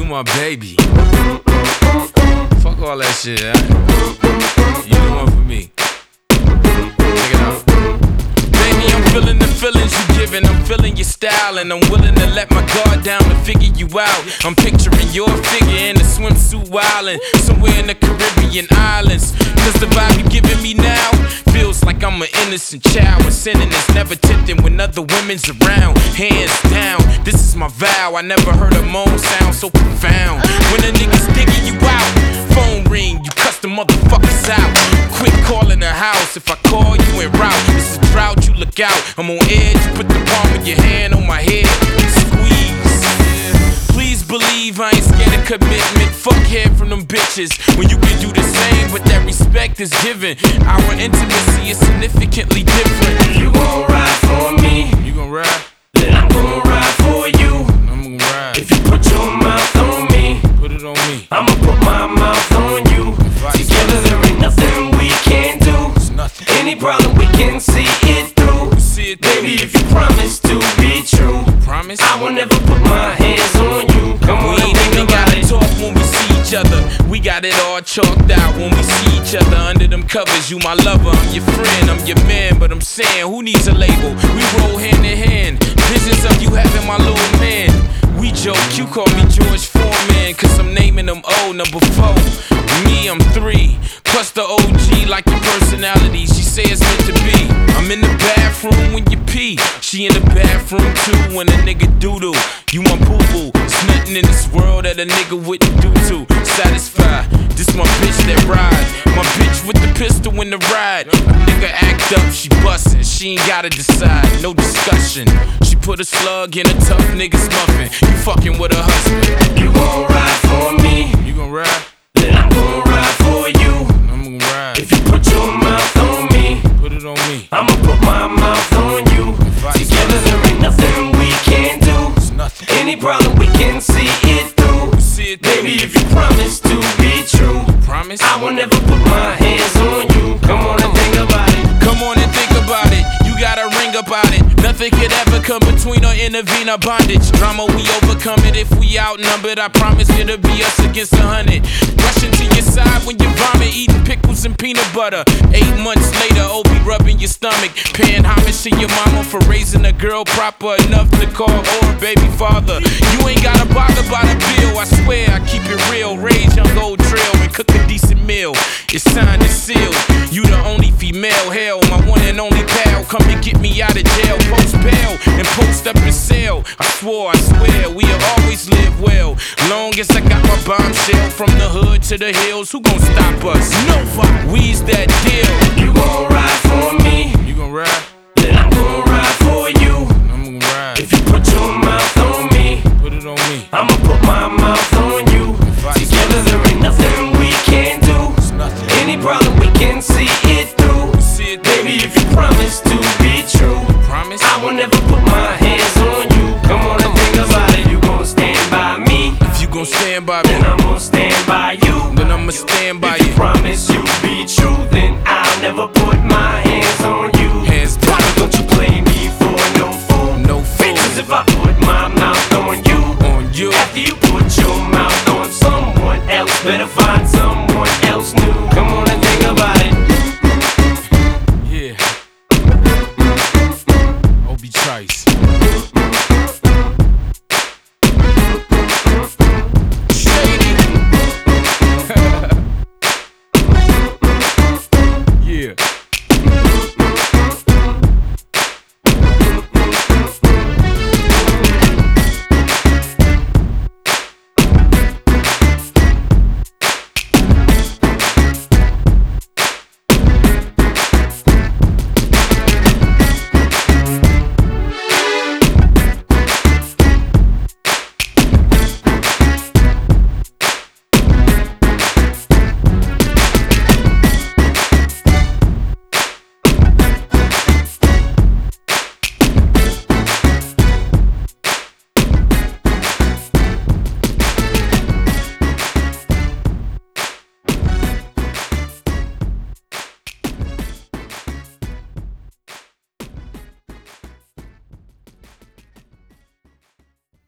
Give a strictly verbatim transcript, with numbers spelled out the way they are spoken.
You my baby. Fuck all that shit. Right? You the one for me. Check it out. Baby, I'm feeling the feelings you giving. I'm feeling your style, and I'm willing to let my guard down to figure you out. I'm picturing your figure in a swimsuit wildin' somewhere in the Caribbean islands. Cause the vibe you giving me now feels like I'm an innocent child, and sinning is never tempting when other women's around. Hands down, this is my vow. I never heard a moan sound so profound. When a nigga's digging you out, phone ring, you cuss the motherfuckers out. Quit calling the house if I call you en route. This is drought, you look out. I'm on edge, you put the palm of your hand on my head, squeeze. Please believe I ain't scared of commitment. Fuck head from them bitches when you can do the same, but that respect is given. Our intimacy is significantly different. You gon' ride for me, you gon' ride, then I'm gon' ride for you. I'm gon' ride. If you put your mouth on me, put it on me, I'ma put my mouth on you. Together there ain't nothing we can't do. It's nothing. Any problem we can see it through. See it through. Baby, if you promise to be true, promise, I will never put my hands on you. Come on, we ain't even gotta talk when we see each other. We got it all chalked out when we see each other under them covers. You my lover, I'm your friend, I'm your man, but I'm saying, who needs a label? We roll hand in hand. Visions of you having my little man. We joke, you call me George Foreman, cause I'm naming them O, number four. Me, I'm three, plus the O G like your personality. She say it's meant to be. I'm in the bathroom when you pee. She in the bathroom too when a nigga doodle. You my boo-boo. There's nothing in this world that a nigga wouldn't do to satisfy. This my bitch that ride. My bitch with the pistol in the ride. A nigga act up, she bustin'. She ain't gotta decide, no discussion. She put a slug in a tough nigga's muffin. You fucking with her husband. You gon' ride for me, you gon' ride, then I'm gon' ride for you. I'm gon' ride. If you put your mouth on me, put it on me, I'ma put my mouth on you. Together there ain't nothing we can't do. It's nothing. Any problem we can see it through. See it through. Baby, if you promise to be true, promise, I will never put my hands on you. Come on and think about it. Come on and think about it. You got a ring about it. Nothing could ever come between or intervene our bondage. Drama, we overcome it if we outnumbered. I promise it'll be us against a hundred. Rushing to your side when you vomit, eating pickles and peanut butter. Eight months later, Obi rubbing your stomach, paying homage to your mama for raising a girl proper enough to call her baby father. You ain't gotta bother by the bill. I swear I keep it real. Raise young old trail and cook a decent meal. It's signed and sealed. You the only female. Hell, my one and only pal. Come and get me out of jail. Post bail and post up and sell. I swore, I swear, we'll always live well. Long as I got my bombshell from the hood to the hills, who gon' stop us? Nobody. We's that deal. You gon' ride for me, you gon' ride, then I'm gon' ride for you. I'm gon' ride. If you put your mouth on me, put it on me, I'ma put my mouth on you. Together there ain't nothing we can't do. It's nothing. Any problem we can see it through. See it through. Baby, if you promise to be true, promise, I will never put my hands on you. Come on and think about it. You gon' stand by me, if you gon' stand by me, then I'm gon' stand by you. then I'ma stand by If you. you promise you be true, then I'll never put my hands on you. Hands down. Don't you play me for no fool. No fool. Because if I put my mouth on you, On you. after you put your mouth on someone else, better find someone